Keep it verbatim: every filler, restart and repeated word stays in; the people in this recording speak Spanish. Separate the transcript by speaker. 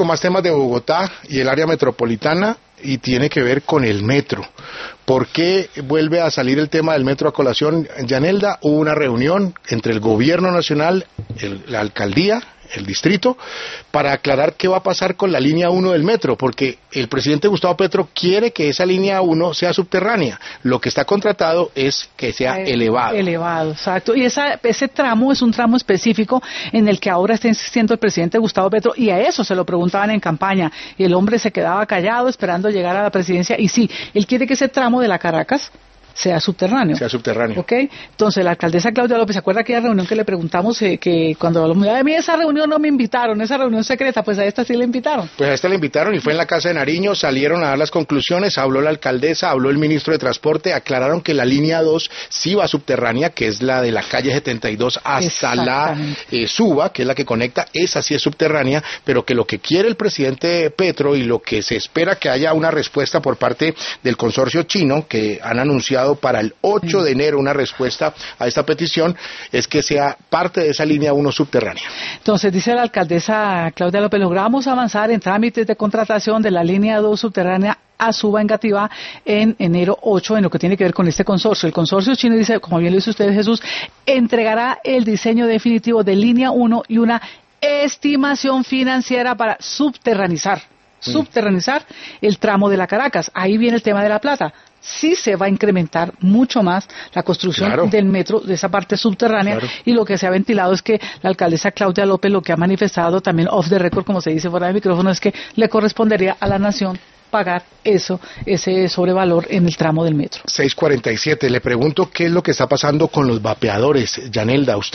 Speaker 1: con más temas de Bogotá y el área metropolitana, y tiene que ver con el metro. ¿Por qué vuelve a salir el tema del metro a colación, Yanelda? Hubo una reunión entre el gobierno nacional, el, la alcaldía, el distrito, para aclarar qué va a pasar con la línea uno del metro, porque el presidente Gustavo Petro quiere que esa línea uno sea subterránea. Lo que está contratado es que sea eh, elevado.
Speaker 2: Elevado, exacto. Y esa, ese tramo es un tramo específico en el que ahora está insistiendo el presidente Gustavo Petro, y a eso se lo preguntaban en campaña, y el hombre se quedaba callado esperando llegar a la presidencia, y sí, él quiere que ese tramo de la Caracas sea subterráneo.
Speaker 1: Sea subterráneo.
Speaker 2: ¿Ok? Entonces, la alcaldesa Claudia López, ¿se acuerda aquella reunión que le preguntamos eh, que cuando hablamos de mí, esa reunión no me invitaron, esa reunión secreta? Pues a esta sí le invitaron.
Speaker 1: Pues a esta le invitaron y fue en la Casa de Nariño, salieron a dar las conclusiones, habló la alcaldesa, habló el ministro de Transporte, aclararon que la línea dos sí va subterránea, que es la de la calle setenta y dos hasta la eh, Suba, que es la que conecta, esa sí es subterránea, pero que lo que quiere el presidente Petro y lo que se espera que haya una respuesta por parte del consorcio chino, que han anunciado para el ocho de enero una respuesta a esta petición, es que sea parte de esa línea uno subterránea.
Speaker 2: Entonces, dice la alcaldesa Claudia López, logramos avanzar en trámites de contratación de la línea dos subterránea a Suba en Gativá en enero ocho, en lo que tiene que ver con este consorcio. El consorcio chino, dice, como bien lo dice usted, Jesús, entregará el diseño definitivo de línea uno y una estimación financiera para subterranizar, mm. subterranizar el tramo de la Caracas. Ahí viene el tema de la plata. Sí se va a incrementar mucho más la construcción claro. del metro, de esa parte subterránea, claro. y lo que se ha ventilado es que la alcaldesa Claudia López lo que ha manifestado también off the record, como se dice fuera del micrófono, es que le correspondería a la nación pagar eso, ese sobrevalor en el tramo del metro.
Speaker 1: seis cuarenta y siete, le pregunto qué es lo que está pasando con los vapeadores, Yanelda, usted